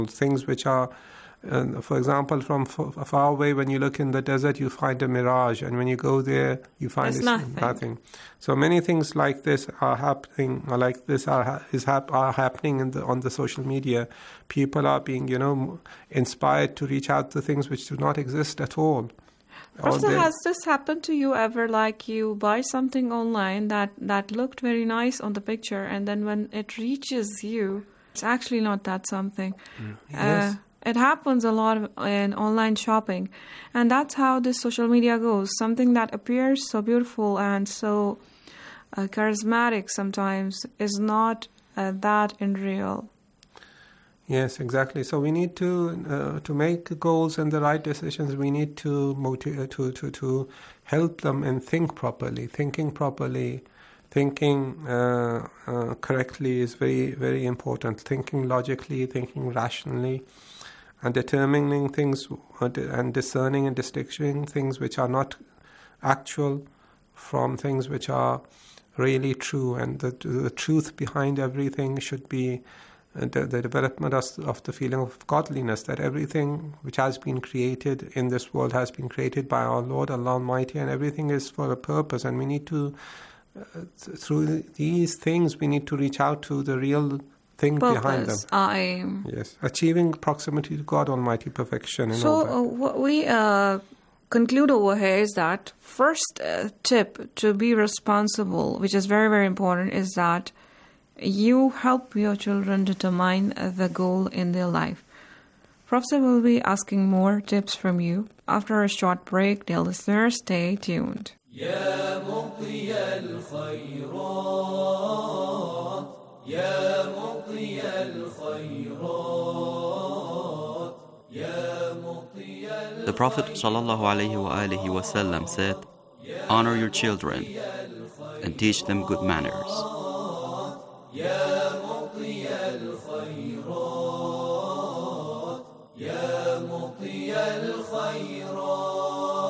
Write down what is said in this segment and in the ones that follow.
Things which are, for example, from far away, when you look in the desert, you find a mirage, and when you go there, you find it's nothing. So many things like this are happening, or like this are happening on the social media. People are being, inspired to reach out to things which do not exist at all. Professor, has this happened to you ever? Like you buy something online that looked very nice on the picture, and then when it reaches you, it's actually not that something. Yes. It happens a lot in online shopping. And that's how this social media goes. Something that appears so beautiful and so charismatic sometimes is not that in real. Yes, exactly. So we need to make goals and the right decisions. We need to motivate to help them and think properly. Thinking properly, thinking correctly is very, very important. Thinking logically, thinking rationally, and determining things and discerning and distinguishing things which are not actual from things which are really true. And the truth behind everything should be the development of the feeling of godliness, that everything which has been created in this world has been created by our Lord Allah Almighty, and everything is for a purpose. And we need to, through these things, we need to reach out to the real thing behind them. Yes, achieving proximity to God Almighty, perfection. So what we conclude over here is that first tip to be responsible, which is very, very important, is that you help your children determine the goal in their life. Professor will be asking more tips from you after a short break. Dear listeners, stay tuned. يا مطي الخيرات يا مطي الخيرات يا مطي The Prophet ﷺ said, "Honor your children and teach them good manners." يا مطي الخيرات يا مطي الخيرات.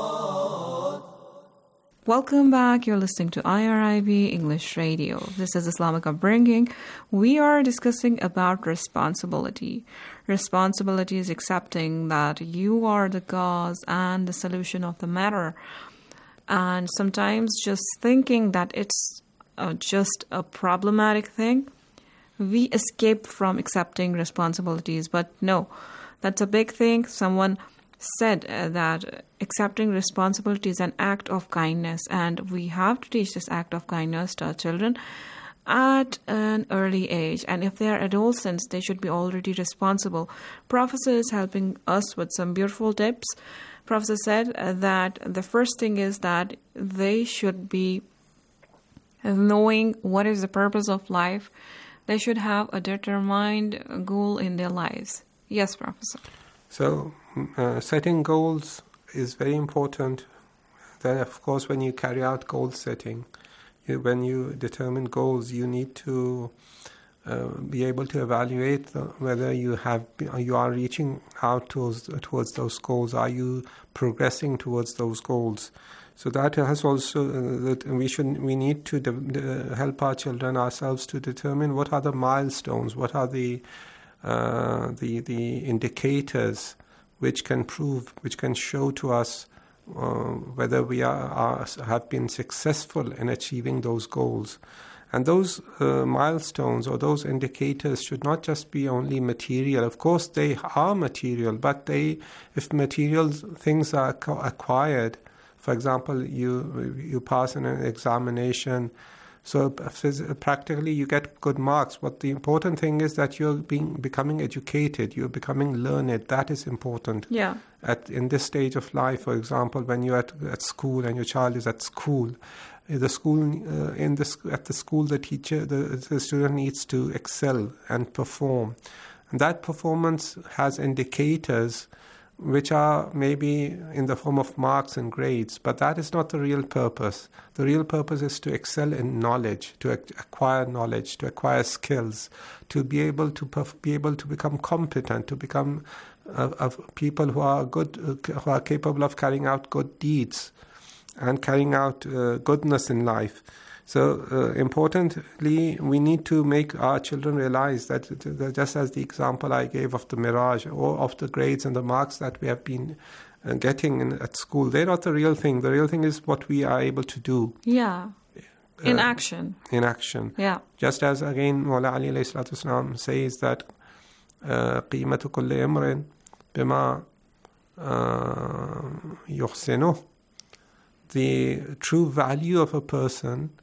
Welcome back. You're listening to IRIB English Radio. This is Islamic Upbringing. We are discussing about responsibility. Responsibility is accepting that you are the cause and the solution of the matter. And sometimes just thinking that it's just a problematic thing, we escape from accepting responsibilities. But no, that's a big thing. Someone said that accepting responsibility is an act of kindness, and we have to teach this act of kindness to our children at an early age. And if they are adolescents, they should be already responsible. Professor is helping us with some beautiful tips. Professor said that the first thing is that they should be knowing what is the purpose of life. They should have a determined goal in their lives. Yes, Professor. So setting goals is very important. Then, of course, when you carry out goal setting, when you determine goals, you need to be able to evaluate whether you are reaching out towards those goals. Are you progressing towards those goals? So that has also that we need to help our children ourselves to determine what are the milestones, what are the indicators which can show to us whether we have been successful in achieving those goals. And those milestones or those indicators should not just be only material. Of course, they are material, but if material things are acquired, for example, you pass in an examination, so practically you get good marks. But the important thing is that you're becoming educated, you're becoming learned. That is important. Yeah. In this stage of life, for example, when you're at school and your child is at school, at the school, the student needs to excel and perform, and that performance has indicators which are maybe in the form of marks and grades, but that is not the real purpose. The real purpose is to excel in knowledge, to acquire skills, to be able to become competent, to become people who are good, who are capable of carrying out good deeds and carrying out goodness in life. So importantly, we need to make our children realize that just as the example I gave of the mirage or of the grades and the marks that we have been getting at school, they're not the real thing. The real thing is what we are able to do. Yeah. In action. In action. Yeah. Just as again Mawla Ali alayhi salatu wasalam says that قيمة كل امرئ بما يحسنه. The true value of a person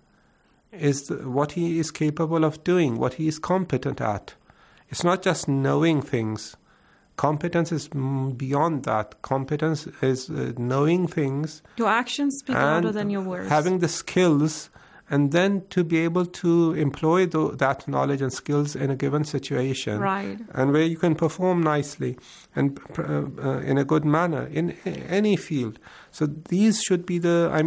is what he is capable of doing, what he is competent at. It's not just knowing things. Competence is beyond that. Competence is knowing things. Your actions speak louder than your words. Having the skills, and then to be able to employ that knowledge and skills in a given situation. Right. And where you can perform nicely and in a good manner in any field. So these should be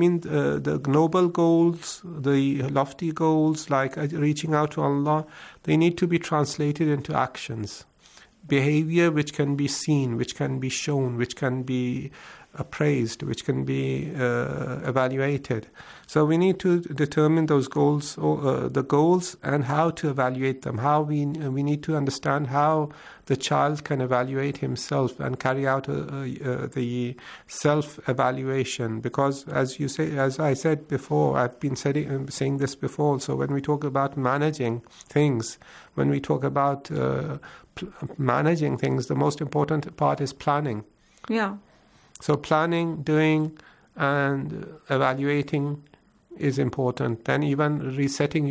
the noble goals, the lofty goals, like reaching out to Allah. They need to be translated into actions. Behavior which can be seen, which can be shown, which can be appraised, which can be evaluated. So we need to determine those goals, the goals, and how to evaluate them. How we need to understand how the child can evaluate himself and carry out the self-evaluation. Because as I said before, I've been saying this before. So when we talk about managing things, when we talk about managing things, the most important part is planning. Yeah. So planning, doing, and evaluating is important. Then even resetting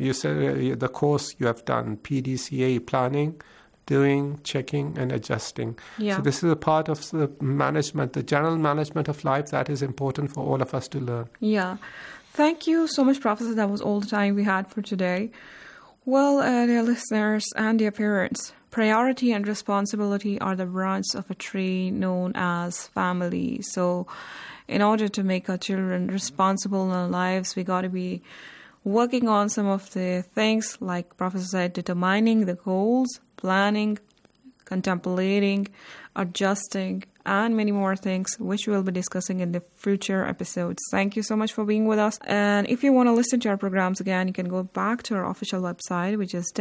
the course you have done, PDCA, planning, doing, checking, and adjusting. Yeah. So this is a part of the management, the general management of life that is important for all of us to learn. Yeah. Thank you so much, Professor. That was all the time we had for today. Well, dear listeners and dear parents, priority and responsibility are the branches of a tree known as family. So in order to make our children responsible in our lives, we got to be working on some of the things, like Professor said, determining the goals, planning, contemplating, adjusting, and many more things, which we'll be discussing in the future episodes. Thank you so much for being with us. And if you want to listen to our programs again, you can go back to our official website, which is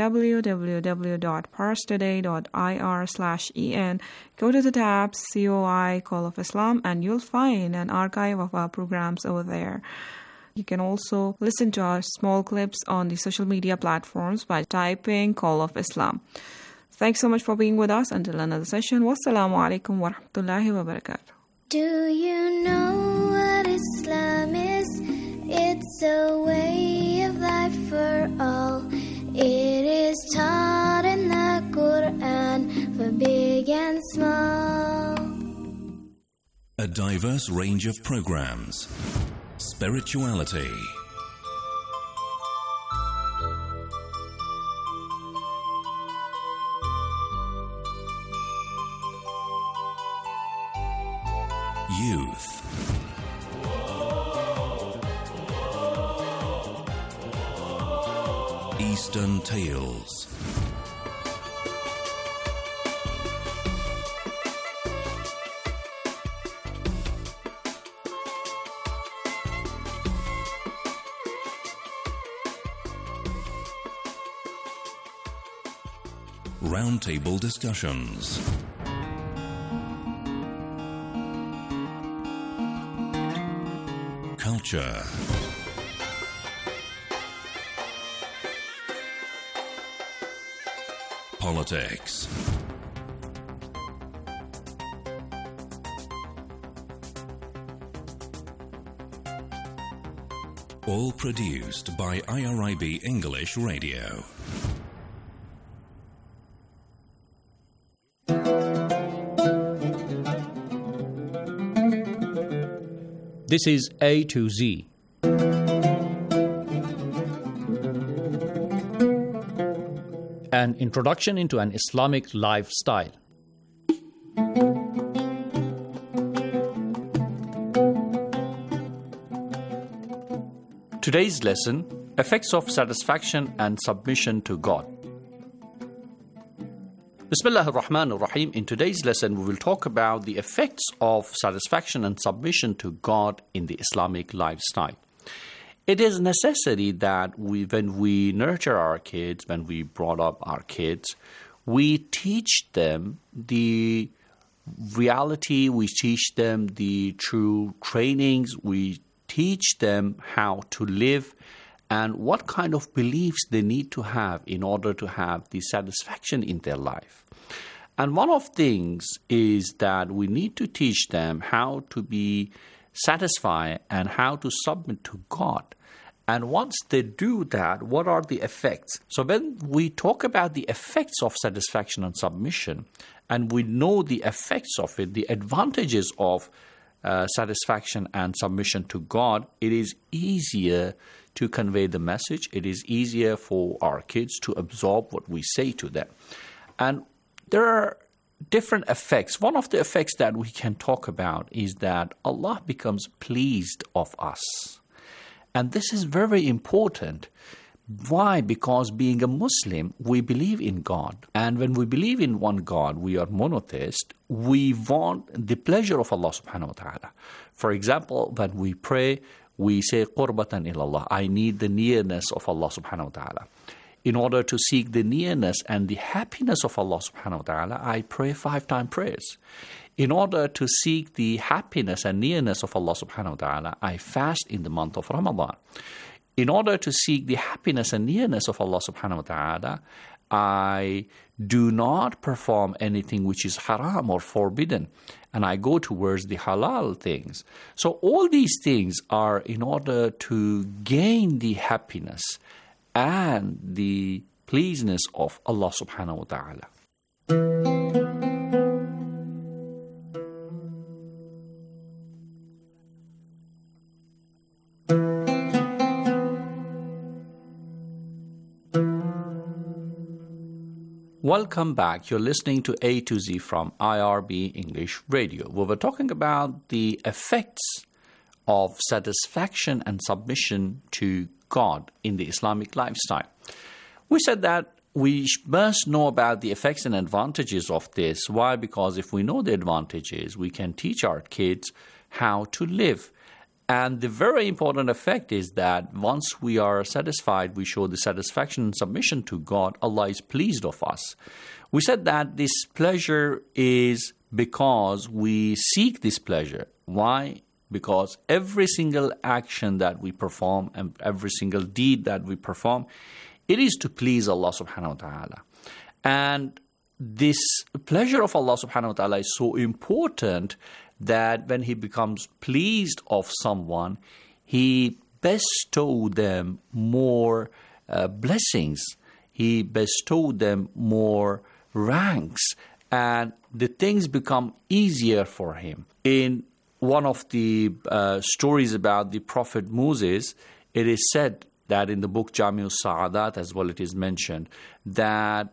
www.parstoday.ir/en. Go to the tab COI Call of Islam, and you'll find an archive of our programs over there. You can also listen to our small clips on the social media platforms by typing Call of Islam. Thanks so much for being with us. Until another session, wassalamu alaikum wa rahmatullahi wa barakatuh. Do you know what Islam is? It's a way of life for all. It is taught in the Quran for big and small. A diverse range of programs. Spirituality. Youth. Eastern Tales. Roundtable discussions. Culture. Politics. All produced by IRIB English Radio. This is A to Z. An introduction into an Islamic lifestyle. Today's lesson, effects of satisfaction and submission to God. Bismillah ar-Rahman ar-Rahim. In today's lesson, we will talk about the effects of satisfaction and submission to God in the Islamic lifestyle. it is necessary that when we nurture our kids, when we brought up our kids, we teach them the reality, we teach them the true trainings, we teach them how to live and what kind of beliefs they need to have in order to have the satisfaction in their life. And one of the things is that we need to teach them how to be satisfied and how to submit to God. And once they do that, what are the effects? So when we talk about the effects of satisfaction and submission, and we know the effects of it, the advantages of satisfaction and submission to God, it is easier to convey the message. It is easier for our kids to absorb what we say to them. And there are different effects. One of the effects that we can talk about is that Allah becomes pleased of us. And this is very important. Why? Because being a Muslim, we believe in God. And when we believe in one God, we are monotheist, we want the pleasure of Allah subhanahu wa ta'ala. For example, when we pray, we say, qurbatan ilallah, I need the nearness of Allah subhanahu wa ta'ala. In order to seek the nearness and the happiness of Allah subhanahu wa ta'ala, I pray 5-time prayers. In order to seek the happiness and nearness of Allah subhanahu wa ta'ala, I fast in the month of Ramadan. In order to seek the happiness and nearness of Allah subhanahu wa ta'ala, I do not perform anything which is haram or forbidden, and I go towards the halal things. So all these things are in order to gain the happiness and the pleasantness of Allah subhanahu wa ta'ala. Welcome back. You're listening to A to Z from IRB English Radio. We were talking about the effects of satisfaction and submission to God in the Islamic lifestyle. We said that we must know about the effects and advantages of this. Why? Because if we know the advantages, we can teach our kids how to live. And the very important effect is that once we are satisfied, we show the satisfaction and submission to God, Allah is pleased of us. We said that this pleasure is because we seek this pleasure. Why? Because every single action that we perform and every single deed that we perform, it is to please Allah subhanahu wa ta'ala. And this pleasure of Allah subhanahu wa ta'ala is so important that when He becomes pleased of someone, He bestowed them more blessings. He bestowed them more ranks, and the things become easier for Him. In one of the stories about the Prophet Moses, it is said that in the book Jami'us Sa'adat as well it is mentioned that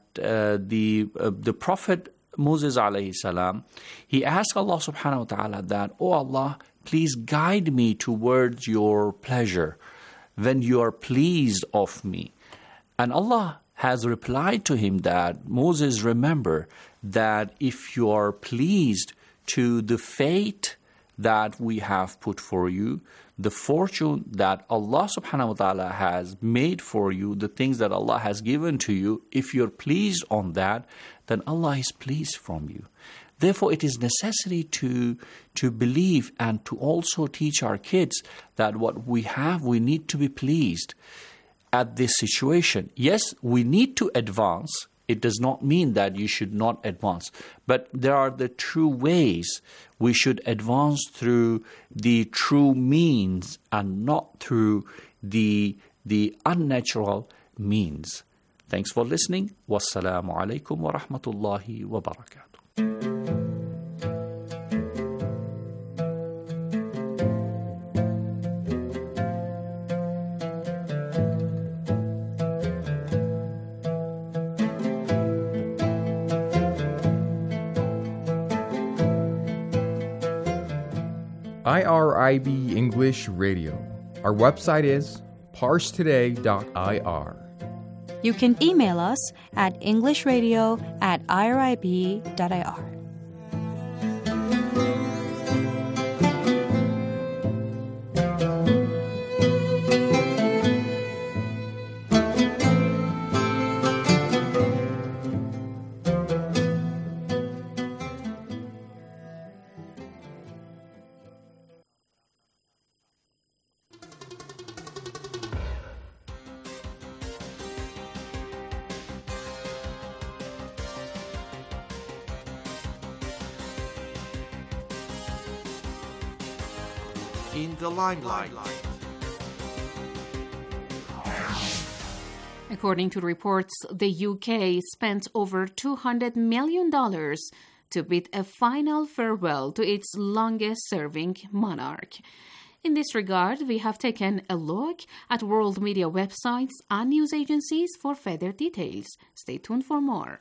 the Prophet Moses alayhi salam, he asked Allah subhanahu wa ta'ala that, "Oh Allah, please guide me towards your pleasure when you are pleased of me." And Allah has replied to him that, "Moses, remember that if you are pleased to the fate that we have put for you, the fortune that Allah subhanahu wa ta'ala has made for you, the things that Allah has given to you, if you're pleased on that, then Allah is pleased from you." Therefore, it is necessary to believe and to also teach our kids that what we have, we need to be pleased at this situation. Yes, we need to advance. It does not mean that you should not advance. But there are the true ways we should advance through the true means and not through the unnatural means. Thanks for listening. Wassalamu alaikum wa rahmatullahi wa barakatuh. IRIB English Radio. Our website is parsetoday.ir. You can email us at englishradio@irib.ir. in the limelight. According to reports, the UK spent over $200 million to bid a final farewell to its longest-serving monarch. In this regard, we have taken a look at world media websites and news agencies for further details. Stay tuned for more.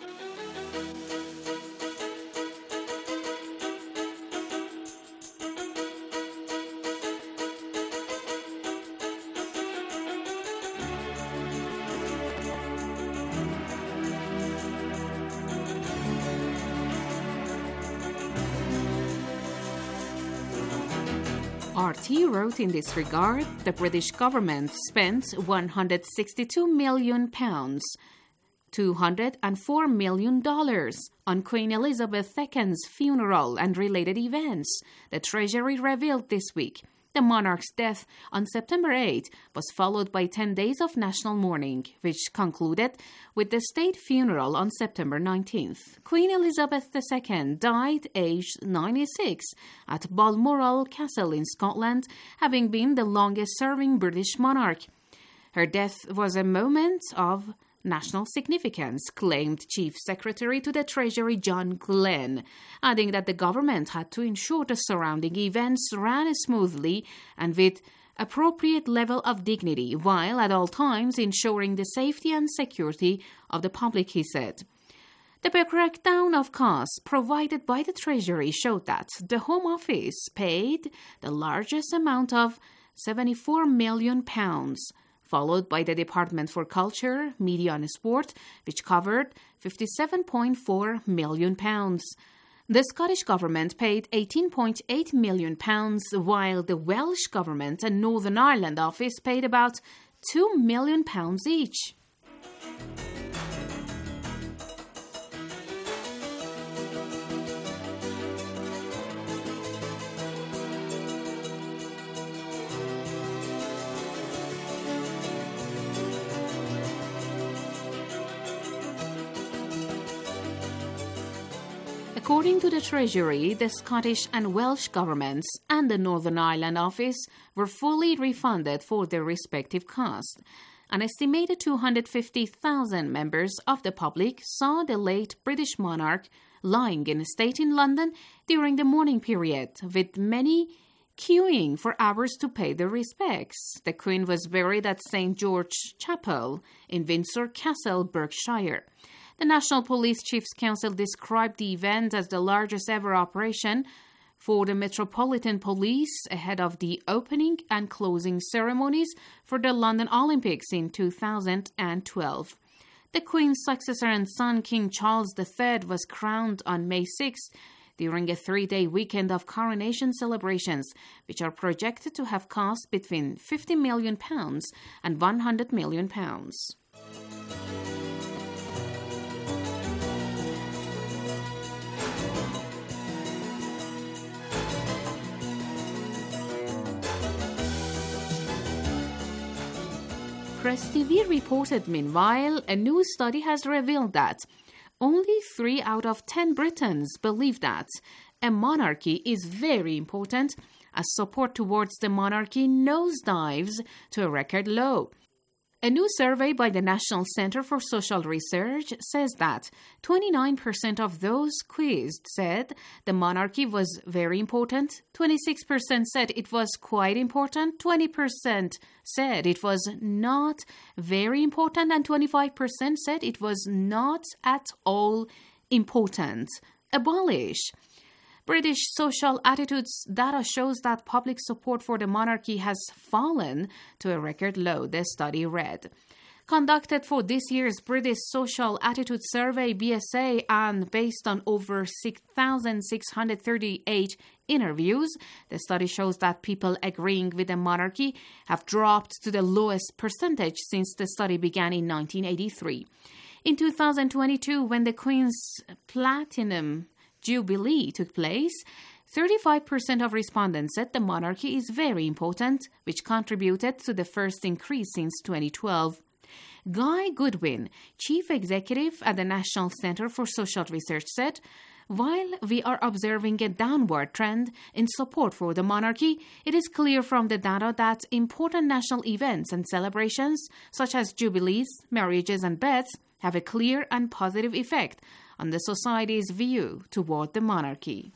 RT wrote in this regard, the British government spent £162 million, $204 million on Queen Elizabeth II's funeral and related events, the Treasury revealed this week. The monarch's death on September 8 was followed by 10 days of national mourning, which concluded with the state funeral on September 19th. Queen Elizabeth II died aged 96 at Balmoral Castle in Scotland, having been the longest-serving British monarch. Her death was a moment of national significance, claimed Chief Secretary to the Treasury John Glenn, adding that the government had to ensure the surrounding events ran smoothly and with appropriate level of dignity, while at all times ensuring the safety and security of the public, he said. The breakdown of costs provided by the Treasury showed that the Home Office paid the largest amount of £74 million, followed by the Department for Culture, Media and Sport, which covered £57.4 million. The Scottish Government paid £18.8 million, while the Welsh Government and Northern Ireland Office paid about £2 million each. According to the Treasury, the Scottish and Welsh governments and the Northern Ireland Office were fully refunded for their respective costs. An estimated 250,000 members of the public saw the late British monarch lying in state in London during the mourning period, with many queuing for hours to pay their respects. The Queen was buried at St. George's Chapel in Windsor Castle, Berkshire. The National Police Chiefs Council described the event as the largest ever operation for the Metropolitan Police ahead of the opening and closing ceremonies for the London Olympics in 2012. The Queen's successor and son, King Charles III, was crowned on May 6 during a 3-day weekend of coronation celebrations, which are projected to have cost between £50 million and £100 million. Press TV reported, meanwhile, a new study has revealed that only 3 out of 10 Britons believe that a monarchy is very important, as support towards the monarchy nosedives to a record low. A new survey by the National Center for Social Research says that 29% of those quizzed said the monarchy was very important, 26% said it was quite important, 20% said it was not very important, and 25% said it was not at all important. Abolish. British social attitudes data shows that public support for the monarchy has fallen to a record low, the study read. Conducted for this year's British Social Attitude Survey, BSA, and based on over 6,638 interviews, the study shows that people agreeing with the monarchy have dropped to the lowest percentage since the study began in 1983. In 2022, when the Queen's Platinum Jubilee took place, 35% of respondents said the monarchy is very important, which contributed to the first increase since 2012. Guy Goodwin, Chief Executive at the National Center for Social Research, said, "While we are observing a downward trend in support for the monarchy, it is clear from the data that important national events and celebrations, such as jubilees, marriages, and births, have a clear and positive effect on the society's view toward the monarchy."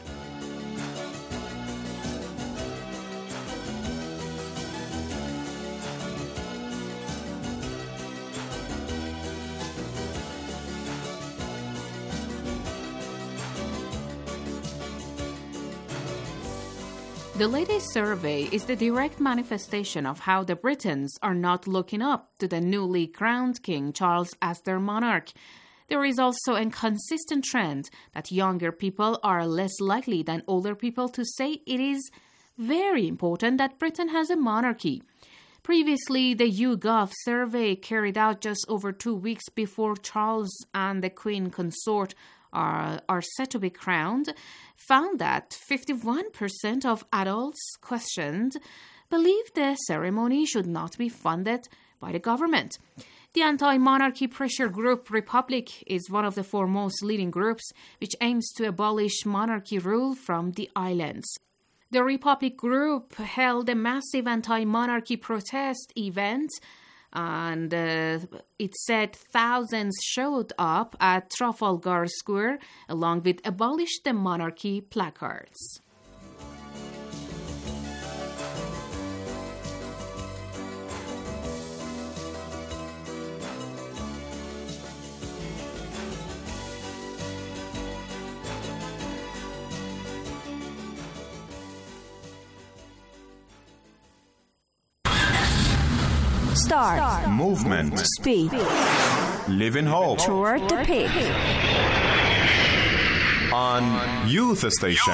The latest survey is the direct manifestation of how the Britons are not looking up to the newly crowned King Charles as their monarch. There is also a consistent trend that younger people are less likely than older people to say it is very important that Britain has a monarchy. Previously, the YouGov survey carried out just over 2 weeks before Charles and the Queen consort are set to be crowned, found that 51% of adults questioned believe the ceremony should not be funded by the government. The anti-monarchy pressure group Republic is one of the foremost leading groups which aims to abolish monarchy rule from the islands. The Republic group held a massive anti-monarchy protest event, and it said thousands showed up at Trafalgar Square along with "Abolish the Monarchy" placards. Start. Movement. Speed. Live in hope. Toward the peak. On Youth Station.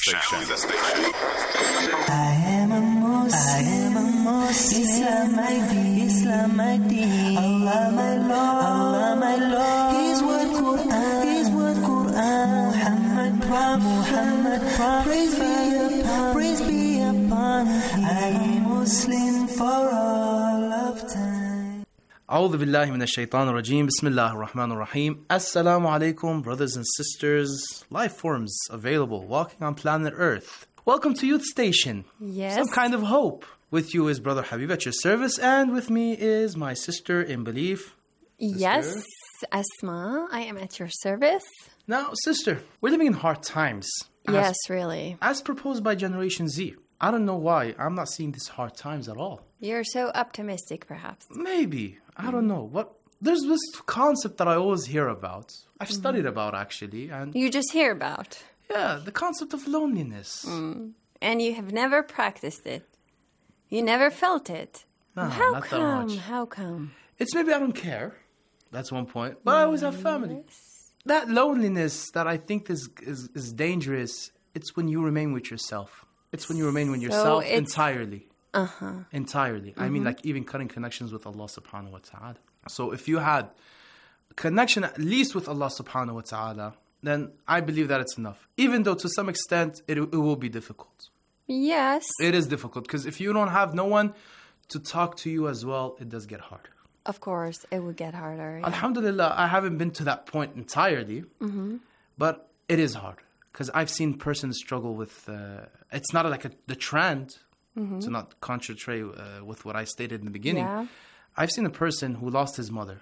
I am a Muslim. Islam my deen. Allah my Lord. His word Quran. Muhammad Prophet. Praise be upon him. I am Muslim for all of time. A'udhu billahi minash shaitanir rajim. Bismillahir rahmanir rahim. Assalamu alaikum, brothers and sisters, life forms available walking on planet Earth. Welcome to Youth Station. Yes. Some kind of hope. With you is Brother Habib at your service, and with me is my sister in belief. Yes, Asma, I am at your service. Now, sister, we're living in hard times. Yes, really. As proposed by Generation Z. I don't know why I'm not seeing these hard times at all. You're so optimistic, perhaps. Maybe. I don't know. There's this concept that I always hear about. I've studied about, actually. And you just hear about? Yeah, the concept of loneliness. And you have never practiced it? You never felt it? No, how not come? that much. How come? It's maybe I don't care. That's one point. But I always have family. That loneliness that I think is dangerous, it's when you remain with yourself. It's when you remain with yourself entirely. Entirely. I mean, like even cutting connections with Allah subhanahu wa ta'ala. So if you had connection at least with Allah subhanahu wa ta'ala, then I believe that it's enough. Even though to some extent it will be difficult. Yes. It is difficult because if you don't have no one to talk to you as well, it does get hard. Of course, it would get harder. Yeah. Alhamdulillah, I haven't been to that point entirely, but it is hard because I've seen persons struggle with, it's not like the trend, to not contradict with what I stated in the beginning. Yeah. I've seen a person who lost his mother.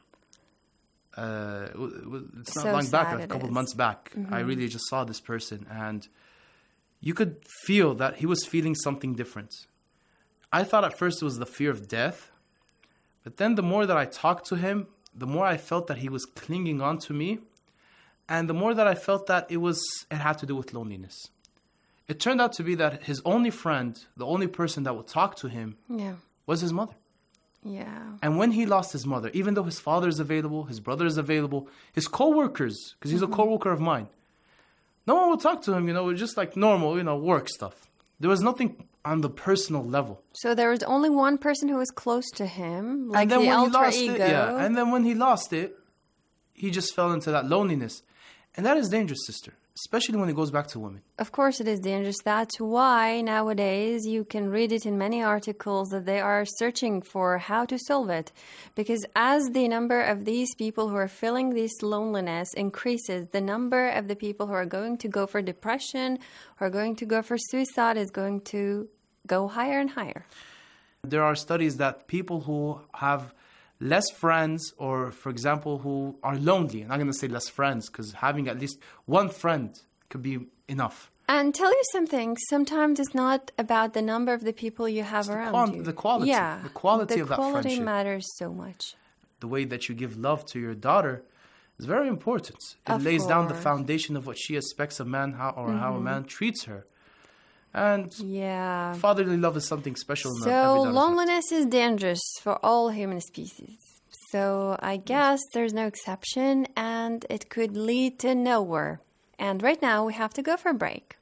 It's not so long back, sad a couple is. of months back. I really just saw this person and you could feel that he was feeling something different. I thought at first it was the fear of death, but then the more that I talked to him, the more I felt that he was clinging on to me, and the more that I felt that it had to do with loneliness. It turned out to be that his only friend, the only person that would talk to him, was his mother. Yeah. And when he lost his mother, even though his father is available, his brother is available, his co-workers, because he's a co-worker of mine, no one would talk to him, it was just like normal, work stuff. There was nothing on the personal level. So there was only one person who was close to him, like the when alter ego. And then when he lost it, he just fell into that loneliness. And that is dangerous, sister. especially when it goes back to women. Of course it is dangerous. That's why nowadays you can read it in many articles that they are searching for how to solve it. Because as the number of these people who are feeling this loneliness increases, the number of the people who are going to go for depression, who are going to go for suicide is going to go higher and higher. There are studies that people who have less friends, or for example, who are lonely, I'm not going to say less friends, because having at least one friend could be enough. And tell you something, sometimes it's not about the number of the people you have around you. The quality. Yeah, the quality of that friendship. The quality matters so much. The way that you give love to your daughter is very important. It lays down the foundation of what she expects a man, how a man treats her. And fatherly love is something special. So loneliness is dangerous for all human species. So I guess there's no exception, and it could lead to nowhere. And right now we have to go for a break.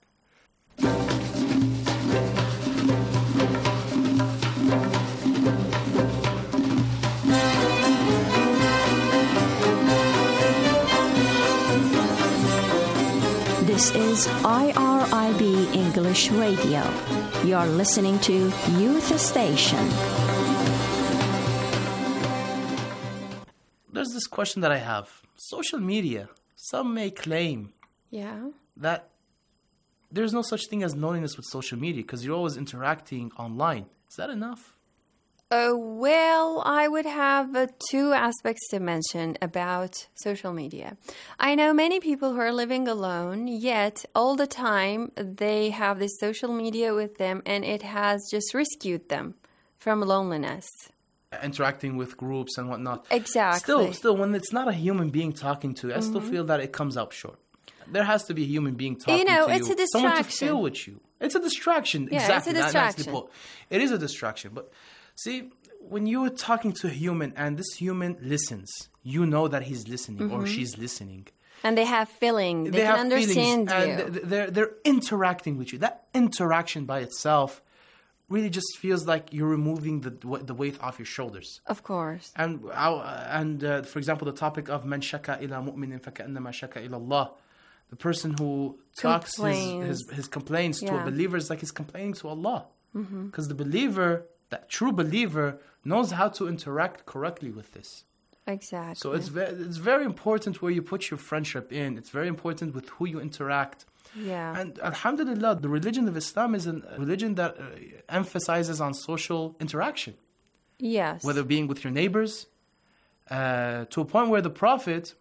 This is IRIB English Radio. You're listening to Youth Station. There's this question that I have. Social media, some may claim that there's no such thing as loneliness with social media because you're always interacting online. Is that enough? Well, I would have two aspects to mention about social media. I know many people who are living alone, yet all the time they have this social media with them, and it has just rescued them from loneliness. Interacting with groups and whatnot. Exactly. Still, when it's not a human being talking to you, I still feel that it comes up short. There has to be a human being talking to you. It's a distraction. Someone to feel with you. It's a distraction. Yeah, exactly. It's a distraction. It is a distraction. But see, when you're talking to a human and this human listens, you know that he's listening or she's listening. And they have feelings. They can understand you. And they're interacting with you. That interaction by itself really just feels like you're removing the weight off your shoulders. Of course. And for example, the topic of man shaka ila mu'minin fakannama shaka ila Allah. The person who talks his complaints to a believer is like he's complaining to Allah. Because the believer, that true believer, knows how to interact correctly with this. Exactly. So it's very important where you put your friendship in. It's very important with who you interact. Yeah. And alhamdulillah, the religion of Islam is a religion that emphasizes on social interaction. Yes. Whether being with your neighbors, to a point where the Prophet,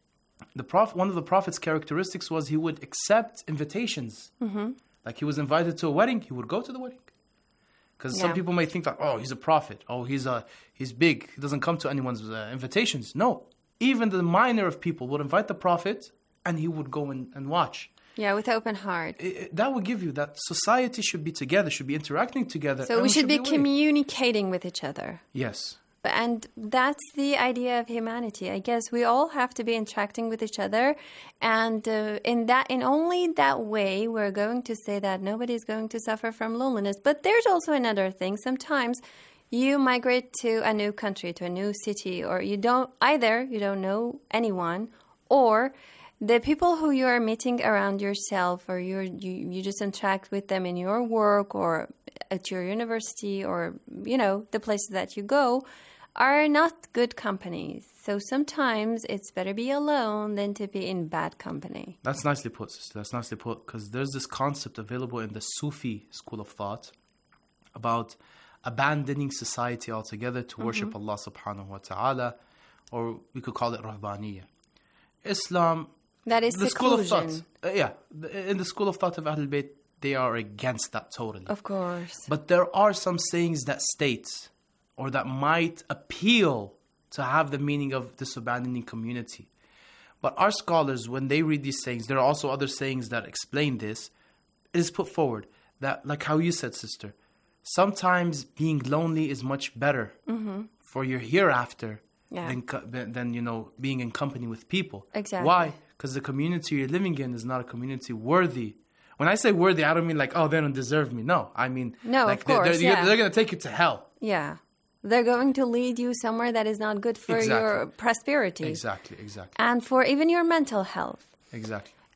one of the Prophet's characteristics was he would accept invitations. Like he was invited to a wedding, he would go to the wedding. Because some people may think that, oh, he's a prophet. Oh, he's big. He doesn't come to anyone's invitations. No. Even the minor of people would invite the Prophet and he would go and watch. Yeah, with open heart. That will give you that society should be together, should be interacting together. So we should be communicating with each other. Yes. And that's the idea of humanity. I guess we all have to be interacting with each other. And in only that way, we're going to say that nobody's going to suffer from loneliness. But there's also another thing. Sometimes you migrate to a new country, to a new city, or you don't know anyone, or the people who you are meeting around yourself, or you just interact with them in your work or at your university, or the places that you go, are not good companies. So sometimes it's better be alone than to be in bad company. That's nicely put, sister. That's nicely put, because there's this concept available in the Sufi school of thought about abandoning society altogether to worship Allah subhanahu wa ta'ala, or we could call it Rahbaniyya. Islam, that is the seclusion. School of thought. In the school of thought of Ahlul Bayt, they are against that totally. Of course. But there are some sayings that state, or that might appeal to have the meaning of this abandoning community. But our scholars, when they read these sayings, there are also other sayings that explain this, it is put forward that, like how you said, sister, sometimes being lonely is much better for your hereafter than being in company with people. Exactly. Why? Because the community you're living in is not a community worthy. When I say worthy, I don't mean like, oh, they don't deserve me. No, I mean, of course, they're going to take you to hell. Yeah. They're going to lead you somewhere that is not good for your prosperity. Exactly. And for even your mental health. Exactly.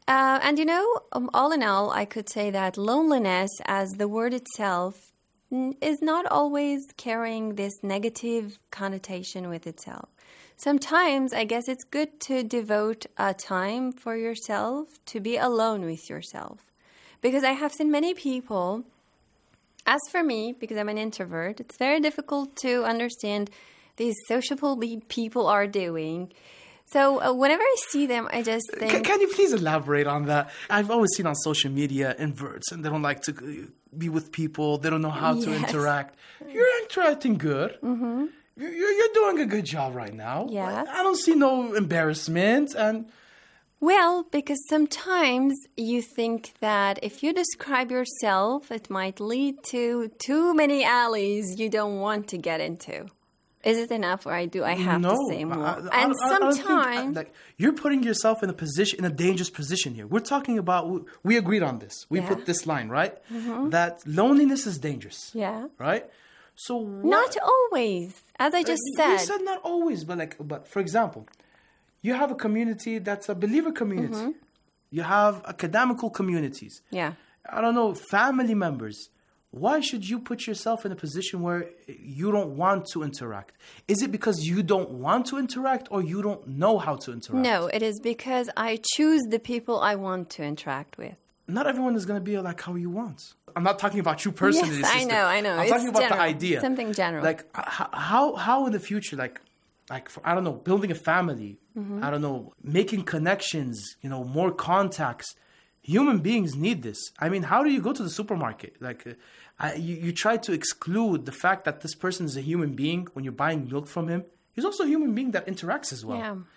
And all in all, I could say that loneliness, as the word itself, is not always carrying this negative connotation with itself. Sometimes I guess it's good to devote time for yourself, to be alone with yourself. Because I have seen many people, as for me, because I'm an introvert, it's very difficult to understand these sociable people are doing. So whenever I see them, I just think... Can you please elaborate on that? I've always seen on social media inverts, and they don't like to be with people. They don't know how to interact. You're interacting good. Mm-hmm. You're doing a good job right now. Yeah. I don't see no embarrassment. And well, because sometimes you think that if you describe yourself, it might lead to too many alleys you don't want to get into. Is it enough, or I have to say more? And sometimes you're putting yourself in a dangerous position here. We're talking about, we agreed on this. We put this line, right? Mm-hmm. That loneliness is dangerous. Yeah. Right? So not always, as I just said. You said not always, but for example, you have a community that's a believer community. Mm-hmm. You have academical communities. Yeah. I don't know, family members. Why should you put yourself in a position where you don't want to interact? Is it because you don't want to interact, or you don't know how to interact? No, it is because I choose the people I want to interact with. Not everyone is going to be like how you want. I'm not talking about you personally. Yes, sister. I know. I'm talking about general. the idea. Something general. Like how in the future, I don't know, building a family. Mm-hmm. I don't know, making connections. More contacts. Human beings need this. I mean, how do you go to the supermarket? You try to exclude the fact that this person is a human being when you're buying milk from him. He's also a human being that interacts as well. Yeah.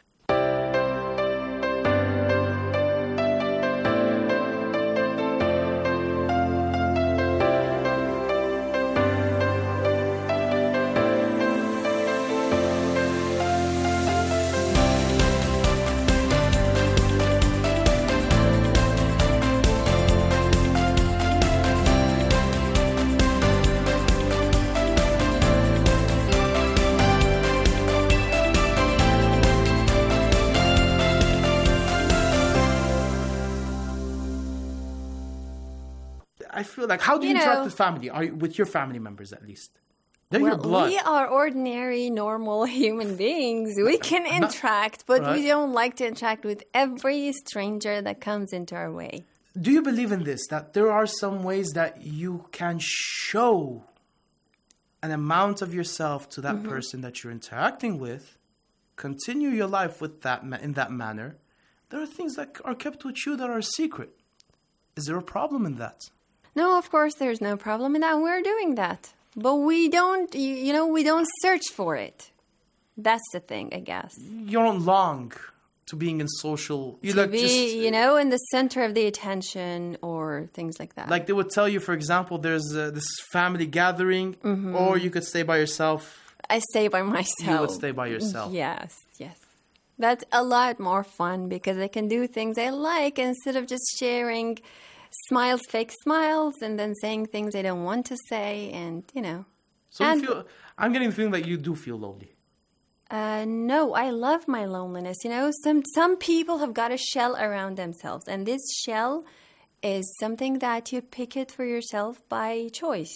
I feel like, how do you interact with family? With your family members, at least? They're your blood. We are ordinary, normal human beings. We can interact, but we don't like to interact with every stranger that comes into our way. Do you believe in this, that there are some ways that you can show an amount of yourself to that person that you're interacting with, continue your life with that in that manner? There are things that are kept with you that are secret. Is there a problem in that? No, of course there's no problem in that. We're doing that. But we don't, we don't search for it. That's the thing, I guess. You don't long to being in social... to be, in the center of the attention or things like that. Like they would tell you, for example, there's this family gathering, or you could stay by yourself. I stay by myself. You would stay by yourself. Yes. That's a lot more fun because I can do things I like instead of just sharing... fake smiles, and then saying things I don't want to say, and So I'm getting the feeling that you do feel lonely. No, I love my loneliness. Some people have got a shell around themselves, and this shell is something that you pick it for yourself by choice.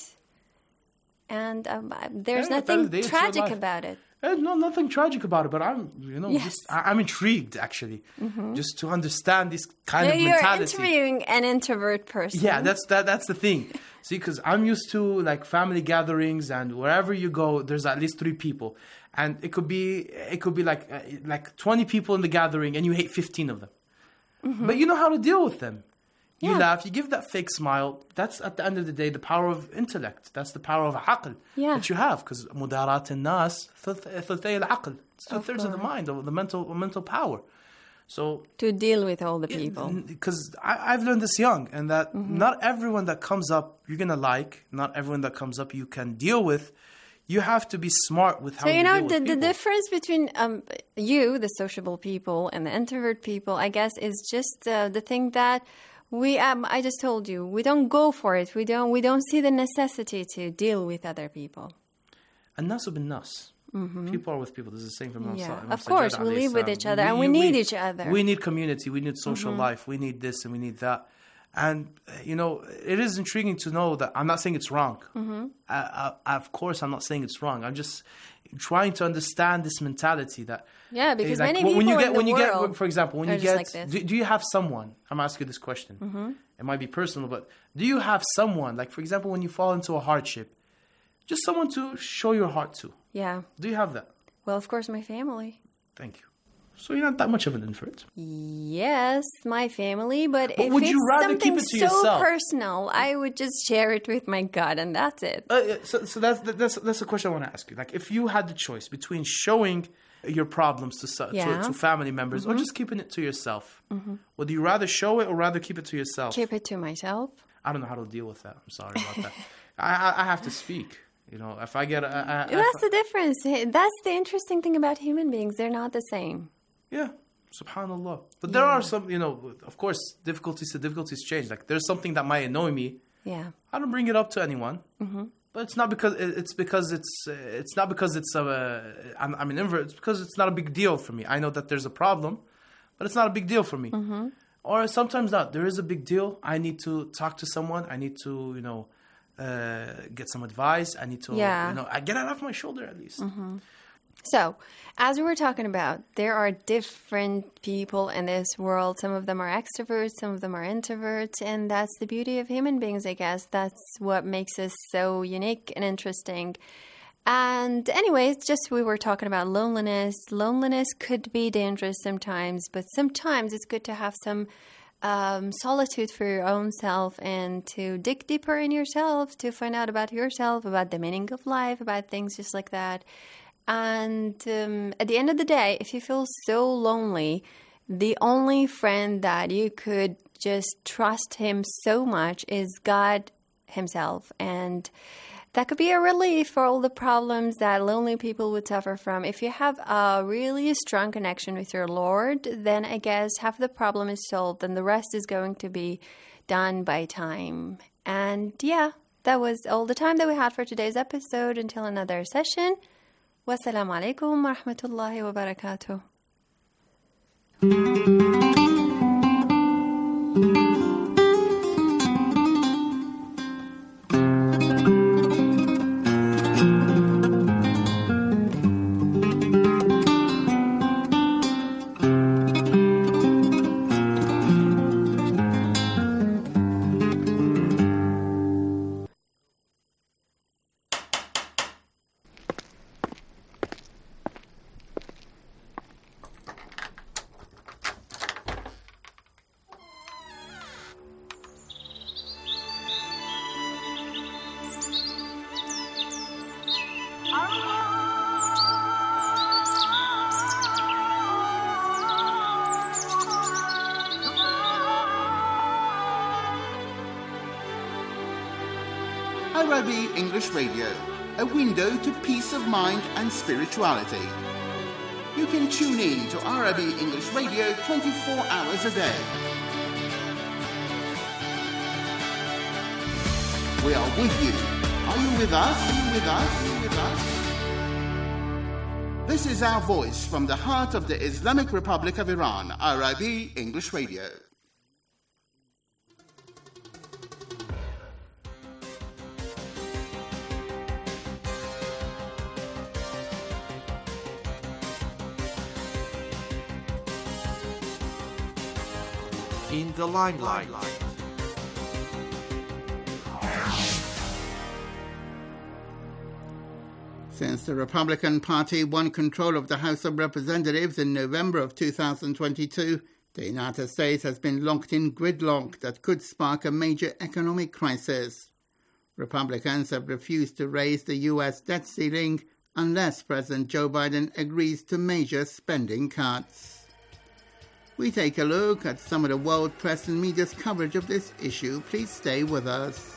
And there's nothing tragic about it. No, nothing tragic about it, but I'm intrigued, actually, just to understand this kind of mentality. You're interviewing an introvert person. Yeah, that's the thing. See, because I'm used to family gatherings, and wherever you go, there's at least 3 people, and it could be like 20 people in the gathering, and you hate 15 of them, but you know how to deal with them. You laugh, you give that fake smile. That's, at the end of the day, the power of intellect. That's the power of aql that you have. Because mudarat al-nas, thulthay al-aql. It's 2/3 of the mind, of the mental power. So to deal with all the people. Because I've learned this young, and that not everyone that comes up you're going to like. Not everyone that comes up you can deal with. You have to be smart with how you deal with people. The difference between you, the sociable people, and the introvert people, I guess, is just the thing that... I just told you, we don't go for it. We don't see the necessity to deal with other people. الناس بالناس. People are with people. This is the same from Of course, we live with each other, and we need each other. We need community. We need social life. We need this and we need that. And, it is intriguing to know that I'm not saying it's wrong. Of course, I'm not saying it's wrong. I'm just trying to understand this mentality that... Yeah, because many people in the world for example, when you get... Like do you have someone... I'm asking you this question. It might be personal, but do you have someone, like, for example, when you fall into a hardship, just someone to show your heart to? Yeah. Do you have that? Well, of course, my family. Thank you. So you're not that much of an introvert. Yes, my family, but if would it's you rather something keep it to so yourself? Personal, I would just share it with my God, and that's it. So that's a question I want to ask you. Like, if you had the choice between showing your problems to family members or just keeping it to yourself, would you rather show it or rather keep it to yourself? Keep it to myself. I don't know how to deal with that. I'm sorry about that. I have to speak. If I get that's the difference. That's the interesting thing about human beings. They're not the same. Yeah, subhanAllah. But there are some, of course, difficulties change. Like, there's something that might annoy me. Yeah. I don't bring it up to anyone. But it's not because I'm an invert. It's because it's not a big deal for me. I know that there's a problem, but it's not a big deal for me. Or sometimes not. There is a big deal. I need to talk to someone. I need to, get some advice. I need to, I get it off my shoulder at least. So, as we were talking about, there are different people in this world. Some of them are extroverts, some of them are introverts, and that's the beauty of human beings, I guess. That's what makes us so unique and interesting. And anyways, we were talking about loneliness. Loneliness could be dangerous sometimes, but sometimes it's good to have some solitude for your own self and to dig deeper in yourself, to find out about yourself, about the meaning of life, about things just like that. And at the end of the day, if you feel so lonely, the only friend that you could just trust him so much is God himself. And that could be a relief for all the problems that lonely people would suffer from. If you have a really strong connection with your Lord, then I guess half the problem is solved and the rest is going to be done by time. And that was all the time that we had for today's episode. Until another session. Wassalamu alaikum wa rahmatullahi wa barakatuh. IRIB English Radio, a window to peace of mind and spirituality. You can tune in to IRIB English Radio 24 hours a day. We are with you. Are you with us? Are you with us? Are you with us? This is our voice from the heart of the Islamic Republic of Iran, IRIB English Radio. In the limelight. Since the Republican Party won control of the House of Representatives in November of 2022, the United States has been locked in gridlock that could spark a major economic crisis. Republicans have refused to raise the U.S. debt ceiling unless President Joe Biden agrees to major spending cuts. We take a look at some of the world press and media's coverage of this issue. Please stay with us.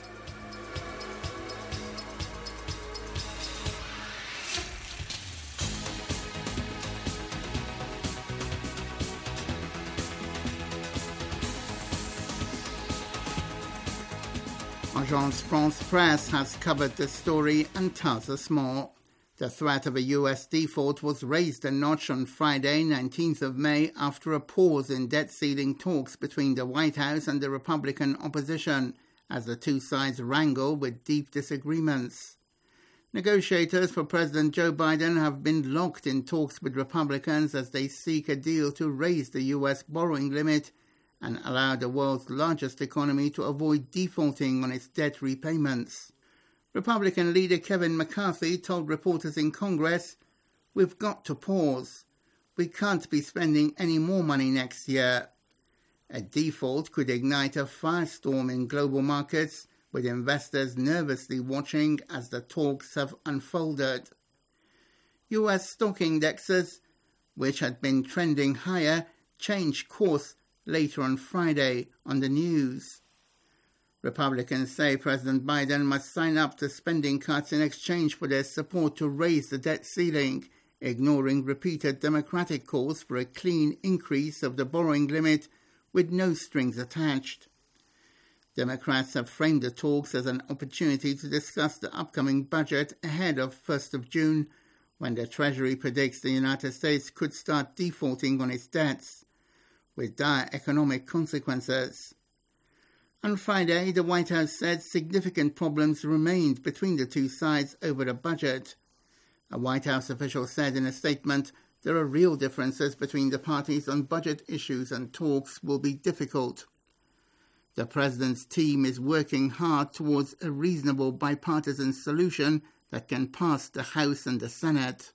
Agence France Presse has covered this story and tells us more. The threat of a U.S. default was raised a notch on Friday, 19th of May, after a pause in debt-ceiling talks between the White House and the Republican opposition, as the two sides wrangle with deep disagreements. Negotiators for President Joe Biden have been locked in talks with Republicans as they seek a deal to raise the U.S. borrowing limit and allow the world's largest economy to avoid defaulting on its debt repayments. Republican leader Kevin McCarthy told reporters in Congress, "We've got to pause. We can't be spending any more money next year." A default could ignite a firestorm in global markets, with investors nervously watching as the talks have unfolded. U.S. stock indexes, which had been trending higher, changed course later on Friday on the news. Republicans say President Biden must sign up to spending cuts in exchange for their support to raise the debt ceiling, ignoring repeated Democratic calls for a clean increase of the borrowing limit with no strings attached. Democrats have framed the talks as an opportunity to discuss the upcoming budget ahead of 1st of June, when the Treasury predicts the United States could start defaulting on its debts, with dire economic consequences. On Friday, the White House said significant problems remained between the two sides over the budget. A White House official said in a statement, "There are real differences between the parties on budget issues and talks will be difficult." The president's team is working hard towards a reasonable bipartisan solution that can pass the House and the Senate.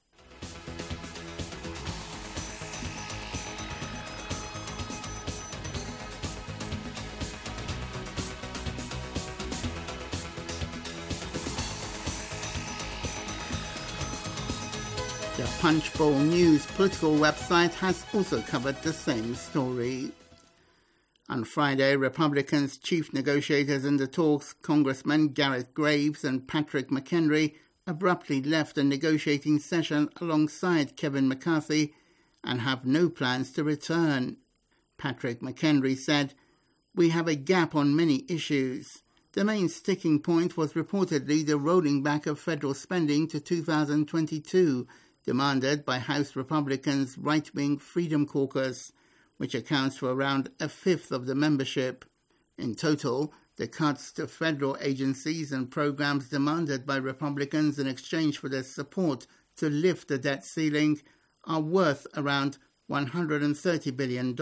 The Punchbowl News political website has also covered the same story. On Friday, Republicans' chief negotiators in the talks, Congressmen Garrett Graves and Patrick McHenry, abruptly left the negotiating session alongside Kevin McCarthy and have no plans to return. Patrick McHenry said, "We have a gap on many issues. The main sticking point was reportedly the rolling back of federal spending to 2022, demanded by House Republicans' right-wing Freedom Caucus, which accounts for around a fifth of the membership. In total, the cuts to federal agencies and programs demanded by Republicans in exchange for their support to lift the debt ceiling are worth around $130 billion.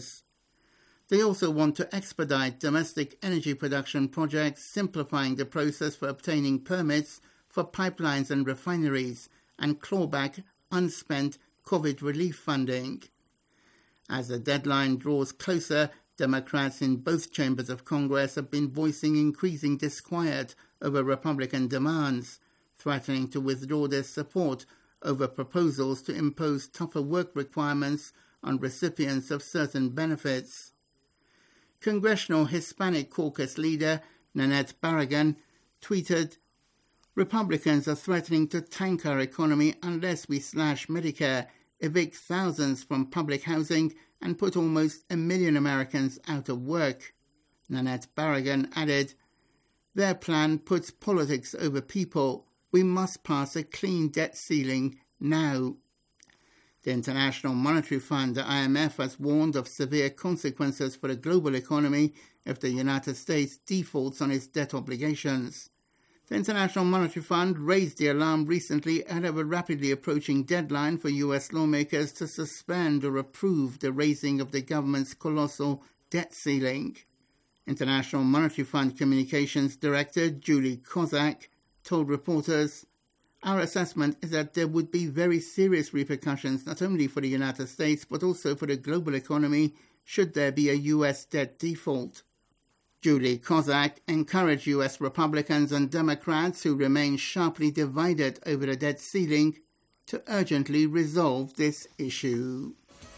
They also want to expedite domestic energy production projects, simplifying the process for obtaining permits for pipelines and refineries, and claw back unspent COVID relief funding. As the deadline draws closer, Democrats in both chambers of Congress have been voicing increasing disquiet over Republican demands, threatening to withdraw their support over proposals to impose tougher work requirements on recipients of certain benefits. Congressional Hispanic Caucus leader Nanette Barragán tweeted, "Republicans are threatening to tank our economy unless we slash Medicare, evict thousands from public housing, and put almost 1 million Americans out of work." Nanette Barragán added, "Their plan puts politics over people. We must pass a clean debt ceiling now." The International Monetary Fund, the IMF, has warned of severe consequences for the global economy if the United States defaults on its debt obligations. The International Monetary Fund raised the alarm recently ahead of a rapidly approaching deadline for U.S. lawmakers to suspend or approve the raising of the government's colossal debt ceiling. International Monetary Fund Communications Director Julie Kozak told reporters, "Our assessment is that there would be very serious repercussions not only for the United States but also for the global economy should there be a U.S. debt default." Julie Kozak encouraged U.S. Republicans and Democrats who remain sharply divided over the debt ceiling to urgently resolve this issue.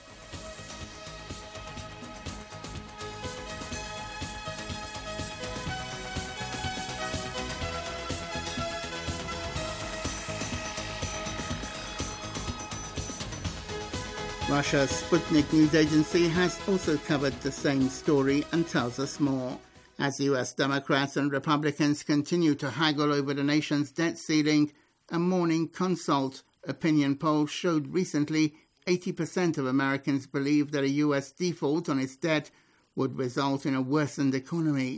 Russia's Sputnik news agency has also covered the same story and tells us more. As U.S. Democrats and Republicans continue to haggle over the nation's debt ceiling, A Morning Consult opinion poll showed recently 80% of Americans believe that a U.S. default on its debt would result in a worsened economy.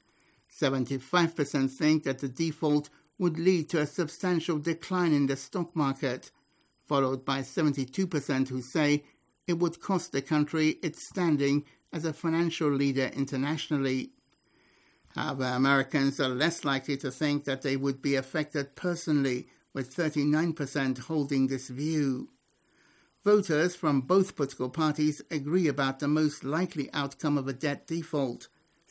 75% think that the default would lead to a substantial decline in the stock market, followed by 72% who say it would cost the country its standing as a financial leader internationally. However, Americans are less likely to think that they would be affected personally, with 39% holding this view. Voters from both political parties agree about the most likely outcome of a debt default.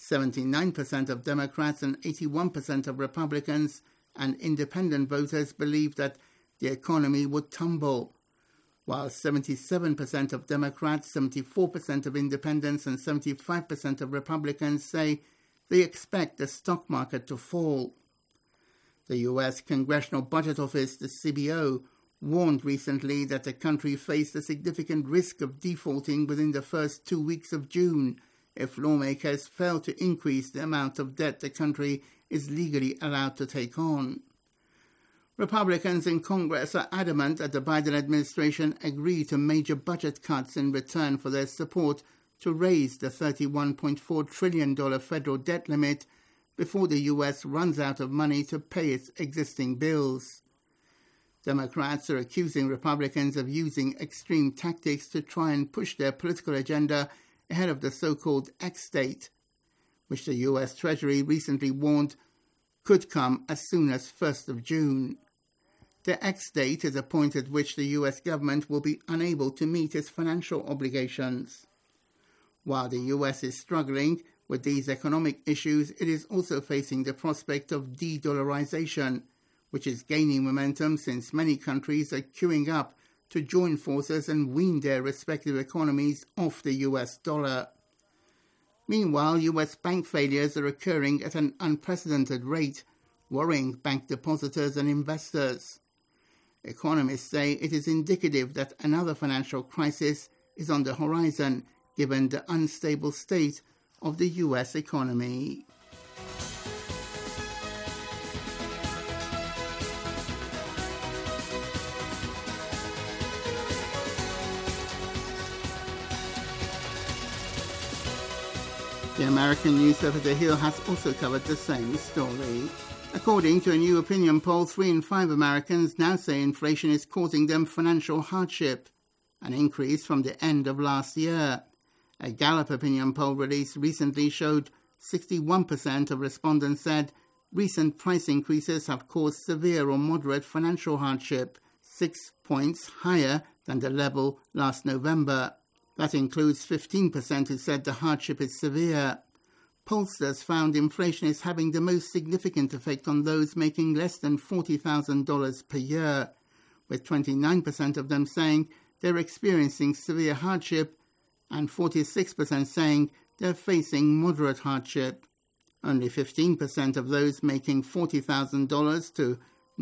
79% of Democrats and 81% of Republicans and independent voters believe that the economy would tumble, while 77% of Democrats, 74% of independents, and 75% of Republicans say they expect the stock market to fall. The U.S. Congressional Budget Office, the CBO, warned recently that the country faced a significant risk of defaulting within the first 2 weeks of June if lawmakers fail to increase the amount of debt the country is legally allowed to take on. Republicans in Congress are adamant that the Biden administration agree to major budget cuts in return for their support to raise the $31.4 trillion federal debt limit before the U.S. runs out of money to pay its existing bills. Democrats are accusing Republicans of using extreme tactics to try and push their political agenda ahead of the so-called X date, which the U.S. Treasury recently warned could come as soon as 1st of June. The X date is a point at which the U.S. government will be unable to meet its financial obligations. While the U.S. is struggling with these economic issues, it is also facing the prospect of de-dollarization, which is gaining momentum since many countries are queuing up to join forces and wean their respective economies off the U.S. dollar. Meanwhile, U.S. bank failures are occurring at an unprecedented rate, worrying bank depositors and investors. Economists say it is indicative that another financial crisis is on the horizon, given the unstable state of the U.S. economy. The American newspaper The Hill has also covered the same story. According to a new opinion poll, 3 in 5 Americans now say inflation is causing them financial hardship, an increase from the end of last year. A Gallup opinion poll released recently showed 61% of respondents said recent price increases have caused severe or moderate financial hardship, 6 points higher than the level last November. That includes 15% who said the hardship is severe. Pollsters found inflation is having the most significant effect on those making less than $40,000 per year, with 29% of them saying they're experiencing severe hardship and 46% saying they're facing moderate hardship. Only 15% of those making $40,000 to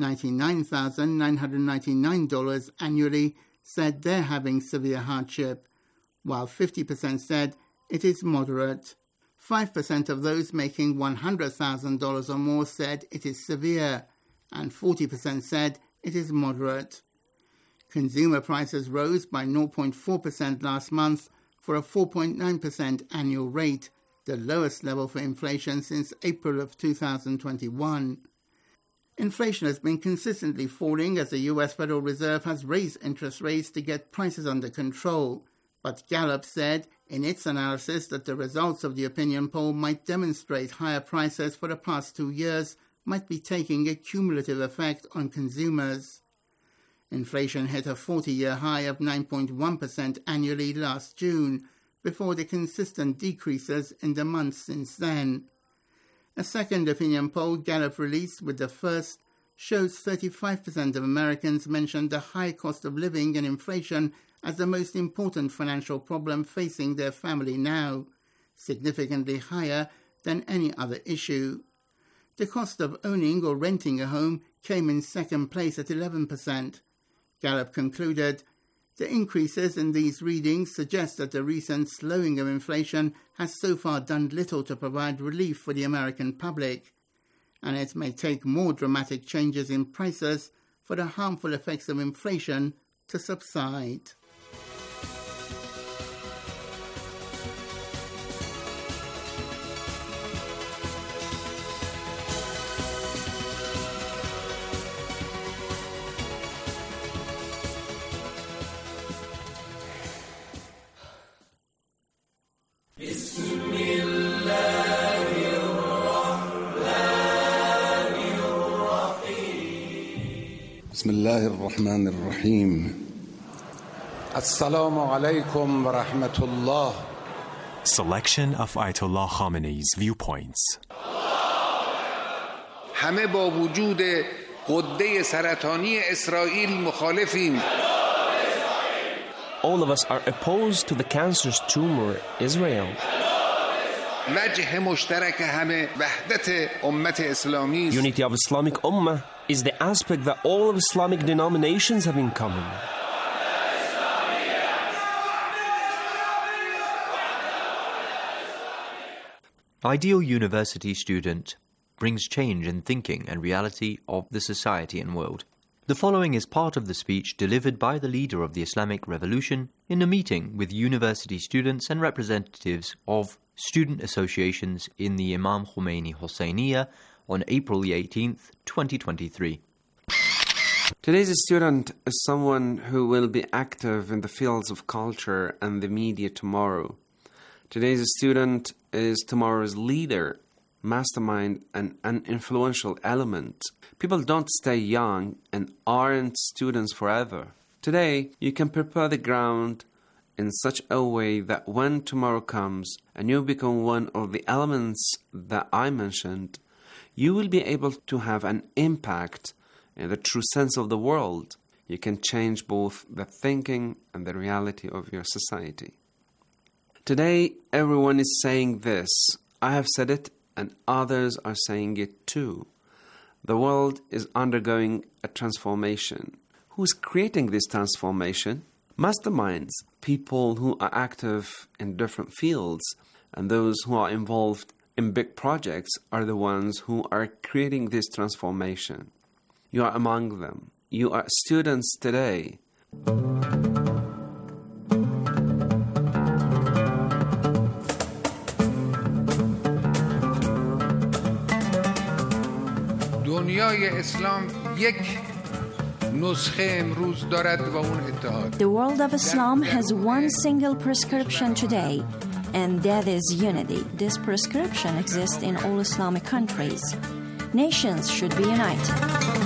$99,999 annually said they're having severe hardship, while 50% said it is moderate. 5% of those making $100,000 or more said it is severe, and 40% said it is moderate. Consumer prices rose by 0.4% last month for a 4.9% annual rate, the lowest level for inflation since April of 2021. Inflation has been consistently falling as the U.S. Federal Reserve has raised interest rates to get prices under control. But Gallup said in its analysis that the results of the opinion poll might demonstrate higher prices for the past 2 years might be taking a cumulative effect on consumers. Inflation hit a 40-year high of 9.1% annually last June, before the consistent decreases in the months since then. A second opinion poll Gallup released with the first shows 35% of Americans mentioned the high cost of living and inflation as the most important financial problem facing their family now, significantly higher than any other issue. The cost of owning or renting a home came in second place at 11%. Gallup concluded, the increases in these readings suggest that the recent slowing of inflation has so far done little to provide relief for the American public, and it may take more dramatic changes in prices for the harmful effects of inflation to subside. بسم الله الرحمن الرحيم السلام عليكم ورحمة الله. Selection of Ayatollah Khamenei's viewpoints. همه با وجود غده سرطانی اسرائیل مخالفیم. All of us are opposed to the cancerous tumor Israel. وجه مشترک همه وحدت امت اسلامی. Unity of Islamic Ummah is the aspect that all of Islamic denominations have in common. Ideal university student brings change in thinking and reality of the society and world. The following is part of the speech delivered by the leader of the Islamic Revolution in a meeting with university students and representatives of student associations in the Imam Khomeini Hosseiniya on April the 18th, 2023. Today's student is someone who will be active in the fields of culture and the media tomorrow. Today's student is tomorrow's leader, mastermind, and an influential element. People don't stay young and aren't students forever. Today, you can prepare the ground in such a way that when tomorrow comes and you become one of the elements that I mentioned, you will be able to have an impact in the true sense of the world. You can change both the thinking and the reality of your society. Today, everyone is saying this. I have said it, and others are saying it too. The world is undergoing a transformation. Who's creating this transformation? Masterminds, people who are active in different fields, and those who are involved in big projects are the ones who are creating this transformation. You are among them. You are students today. دنیای اسلام یک نسخه امروز دارد و اون اتحاد. The world of Islam has one single prescription today, and that is unity. This prescription exists in all Islamic countries. Nations should be united.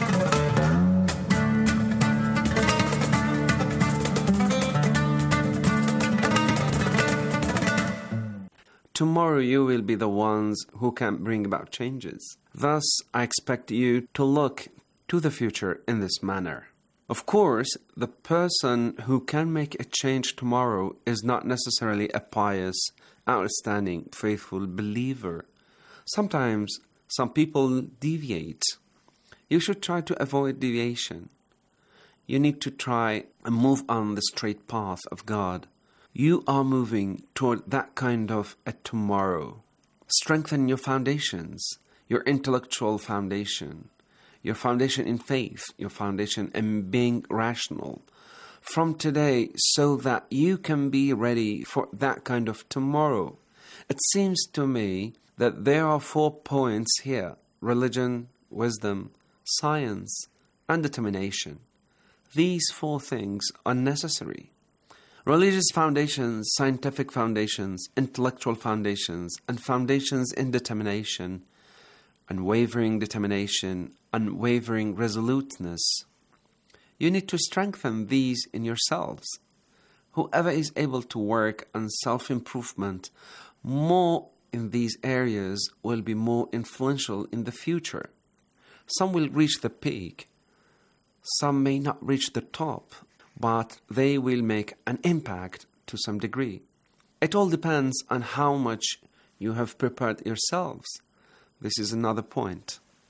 Tomorrow you will be the ones who can bring about changes. Thus, I expect you to look to the future in this manner. Of course, the person who can make a change tomorrow is not necessarily a pious, outstanding, faithful believer. Sometimes some people deviate. You should try to avoid deviation. You need to try and move on the straight path of God. You are moving toward that kind of a tomorrow. Strengthen your foundations, your intellectual foundation, your foundation in faith, your foundation in being rational from today so that you can be ready for that kind of tomorrow. It seems to me that there are 4 points here: religion, wisdom, science, and determination. These 4 things are necessary. Religious foundations, scientific foundations, intellectual foundations, and foundations in determination, unwavering determination, unwavering resoluteness. You need to strengthen these in yourselves. Whoever is able to work on self-improvement more in these areas will be more influential in the future. Some will reach the peak. Some may not reach the top, but they will make an impact to some degree. It all depends on how much you have prepared yourselves. This is another point.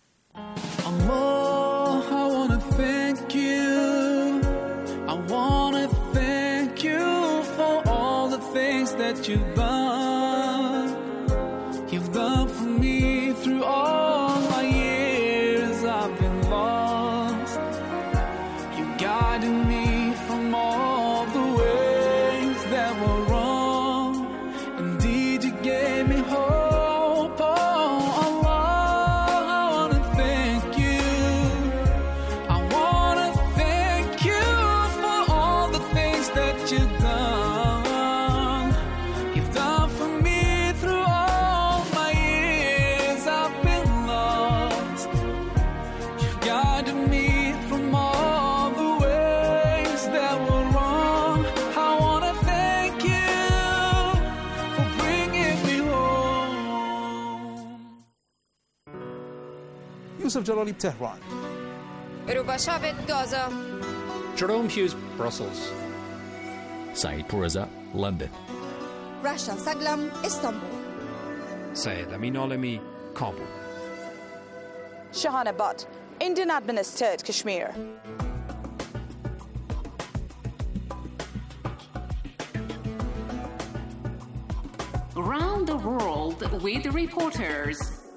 Allah, I want to thank you. I want to thank you for all the things that you've done. You've done for me through all my years I've been lost. Yusuf Jalali, Tehran. Rubashavit, Gaza. Jerome Hughes, Brussels. Saeed Pourreza, London. Rasha Saglam, Istanbul. Syed Amin Alami, Kabul. Shahana Butt, Indian administered Kashmir. Around the world with reporters.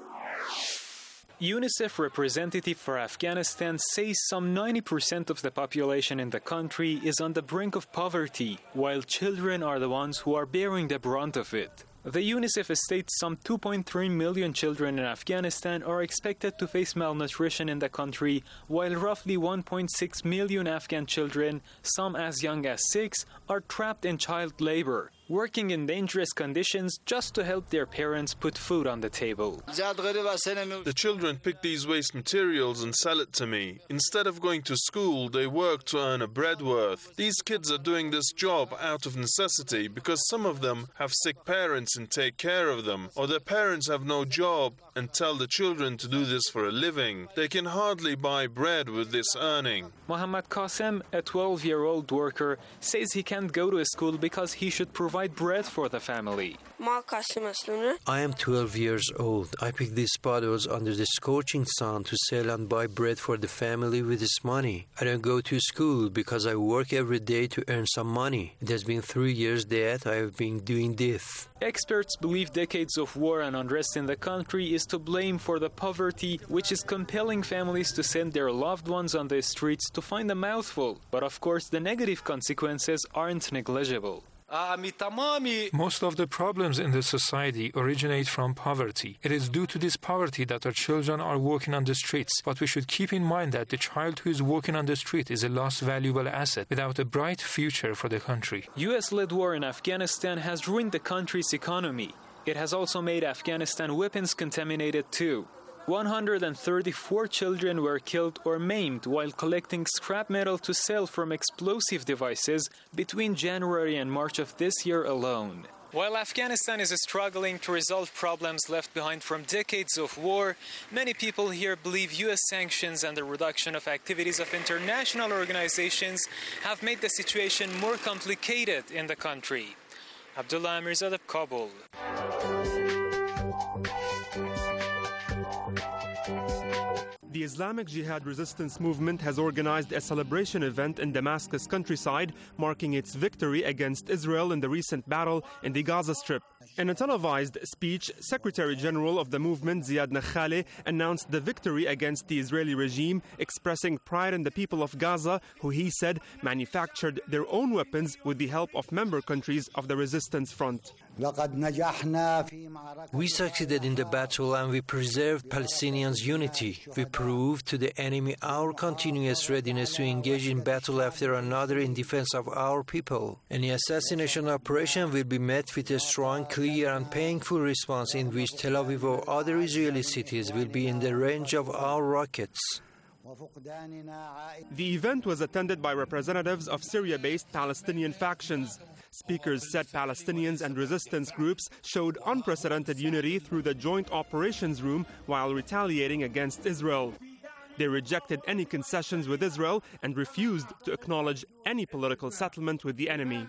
UNICEF representative for Afghanistan says some 90% of the population in the country is on the brink of poverty, while children are the ones who are bearing the brunt of it. The UNICEF states some 2.3 million children in Afghanistan are expected to face malnutrition in the country, while roughly 1.6 million Afghan children, some as young as 6, are trapped in child labor, working in dangerous conditions just to help their parents put food on the table. The children pick these waste materials and sell it to me. Instead of going to school, they work to earn a bread worth. These kids are doing this job out of necessity because some of them have sick parents and take care of them, or their parents have no job and tell the children to do this for a living. They can hardly buy bread with this earning. Mohammad Qasem, a 12-year-old worker, says he can't go to school because he should provide bread for the family. I am 12 years old. I pick these potatoes under the scorching sun to sell and buy bread for the family with this money. I don't go to school because I work every day to earn some money. It has been 3 years that I have been doing this. Experts believe decades of war and unrest in the country is to blame for the poverty, which is compelling families to send their loved ones on the streets to find a mouthful. But of course, the negative consequences aren't negligible. Most of the problems in the society originate from poverty. It is due to this poverty that our children are working on the streets. But we should keep in mind that the child who is working on the street is a lost valuable asset without a bright future for the country. US-led war in Afghanistan has ruined the country's economy. It has also made Afghanistan weapons contaminated too. 134 children were killed or maimed while collecting scrap metal to sell from explosive devices between January and March of this year alone. While Afghanistan is struggling to resolve problems left behind from decades of war, many people here believe US sanctions and the reduction of activities of international organizations have made the situation more complicated in the country. Abdullah Amirzadeh, Kabul. The Islamic Jihad resistance movement has organized a celebration event in Damascus countryside, marking its victory against Israel in the recent battle in the Gaza Strip. In a televised speech, Secretary General of the movement Ziad Nakhaleh announced the victory against the Israeli regime, expressing pride in the people of Gaza, who he said manufactured their own weapons with the help of member countries of the resistance front. We succeeded in the battle and we preserved Palestinians' unity. We proved to the enemy our continuous readiness to engage in battle after another in defense of our people. Any assassination operation will be met with a strong, clear and painful response in which Tel Aviv or other Israeli cities will be in the range of our rockets. The event was attended by representatives of Syria-based Palestinian factions. Speakers said Palestinians and resistance groups showed unprecedented unity through the Joint Operations Room while retaliating against Israel. They rejected any concessions with Israel and refused to acknowledge any political settlement with the enemy.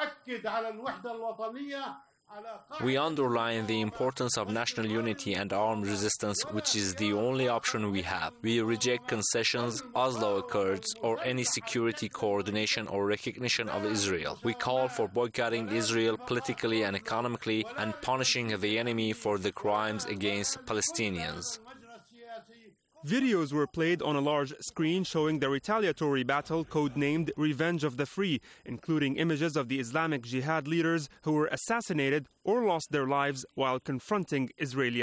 We underline the importance of national unity and armed resistance, which is the only option we have. We reject concessions, Oslo Accords, or any security coordination or recognition of Israel. We call for boycotting Israel politically and economically and punishing the enemy for the crimes against Palestinians. Videos were played on a large screen showing the retaliatory battle codenamed Revenge of the Free, including images of the Islamic Jihad leaders who were assassinated or lost their lives while confronting Israeli